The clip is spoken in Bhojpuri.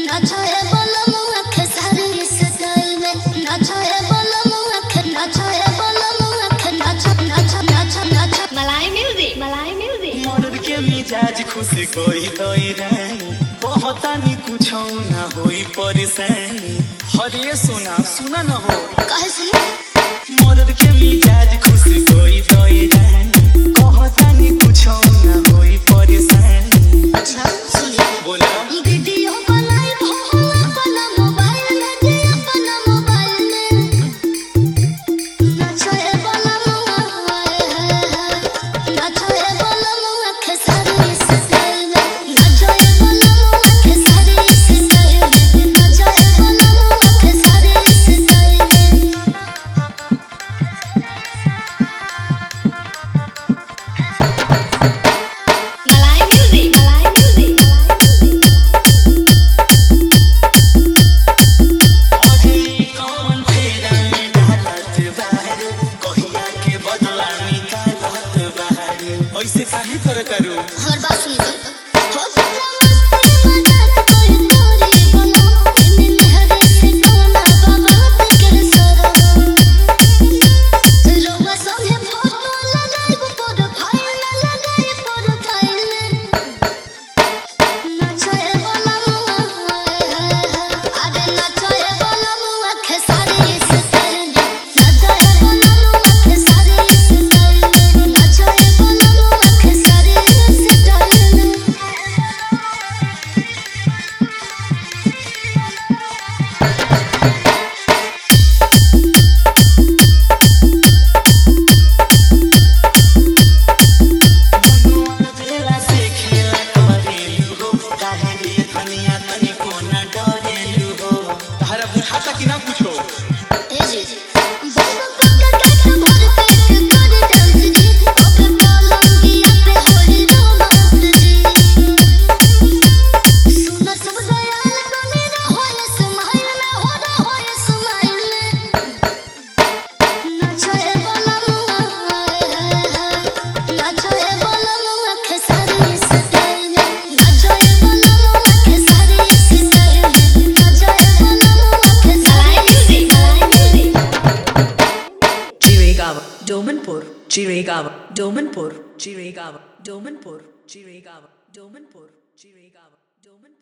नाचो है बोलो मुँह आँखें सारी इस स्टाइल में नाचो है बोलो मुँह आँखें नाचो है बोलो मुँह आँखें नाचो नाचो नाचो नाचो मलाई म्यूजिक मर्द के मिजाज खुश कोई तोई रही बहुत नहीं कुछ ना होई परेशानी हरे सुना सुना न हो कहे सुनो मर्द के मिजाज खुश कोई तोई रही बहुत नहीं कुछ ना होई परेशानी अच्छा सुनिए बोला वीडियो बनाई हो अपना मोबाइल में जी अपना मोबाइल में नाचो है बोलो मुँह नाचो है बोलो मुँह आँखें सारी इस स्टाइल में नाचो है बोलो मुँह आँखें सारी इस स्टाइल में नाचो है बोलो मुँह आँखें सारी इस स्टाइल में मलाई म्यूजिक अभी कौन फेरा में डालत बाहर कहिया के बदला निकालत बाहर ऐसे काहे कर करू हर बात सुनी तो हो गया मस्ती मजाक कोई दूरी बोलो इन लहरे से कोना बाबा के सरो रोवा संगे फोटो लगाई प्रोफाइल नाचो है बोलो अरे नाचो है बोलो मुँह आँखें सारी इस स्टाइल में नाचो है बोलो मुँह आँखें सारी इस स्टाइल में नाचो है बोलो मुँह आँखें सारी इस स्टाइल में मनुआ बेला से खेला करेलू हो काहे रे धनिया तनी कोना डरेलू हो तारा बुझाता कि ना कुछो ए जी बोलो का भर पेट कर डांस जी ओके पलंगिया पे होली रोमांस जी सुनो सब दयाल बने रहो ये स्माइल में हो रहो ये स्माइल में नाचो है बोलो नाचो है बोलो मुँह आँखें सारी इस स्टाइल में नाचो है बोलो मुँह आँखें सारी इस स्टाइल में नाचो है बोलो मुँह आँखें सारी Chirigava, Domanpur, Chirigava, Domanpur, Chirigava, Domanpur, Chirigava, Domanpur, Chirigava, Domanpur.